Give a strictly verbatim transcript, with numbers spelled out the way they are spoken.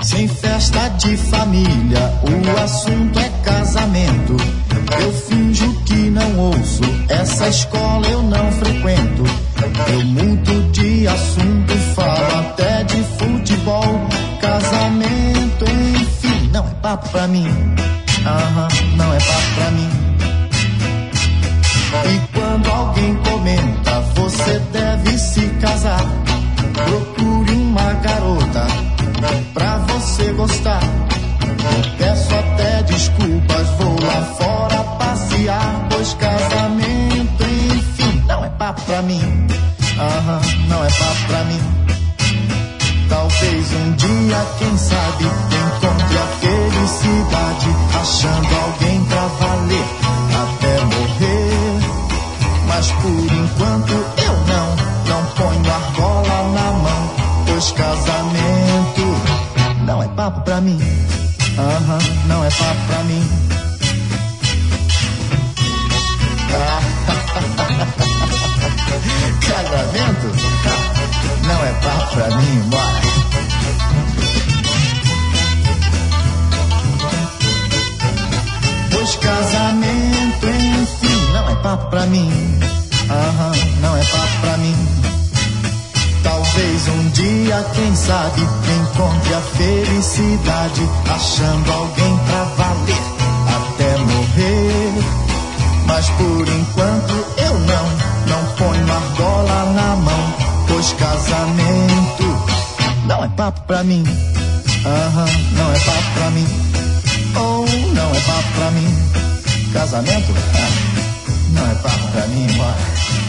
Sem festa de família, o assunto é casamento. Eu finjo que não ouço, essa escola eu não frequento. Eu mudo de assunto, falo até de futebol. Casamento, enfim, não é papo pra mim. Aham, não é papo pra mim. E quando alguém comenta, você deve se casar, procure uma garota pra você gostar. Eu peço até desculpas, vou lá fora passear, pois casamento, enfim, não é papo pra mim. Aham, não é papo pra mim. Talvez um dia, quem sabe, encontre a felicidade, achando alguém pra valer até morrer. Mas por enquanto eu não, não ponho argola na mão, pois casamento não é papo pra mim. Aham, não é papo pra mim. Casamento não é papo pra mim, bora. Pois casamento, enfim, não é papo pra mim. Aham, não é papo pra mim. Talvez um dia, quem sabe, encontre a felicidade, achando alguém pra valer até morrer. Mas por enquanto eu não, não ponho argola na mão, pois casamento não é papo pra mim. Aham, não é papo pra mim. Ou não é papo pra mim. Casamento? Ah, não é papo pra mim, bora.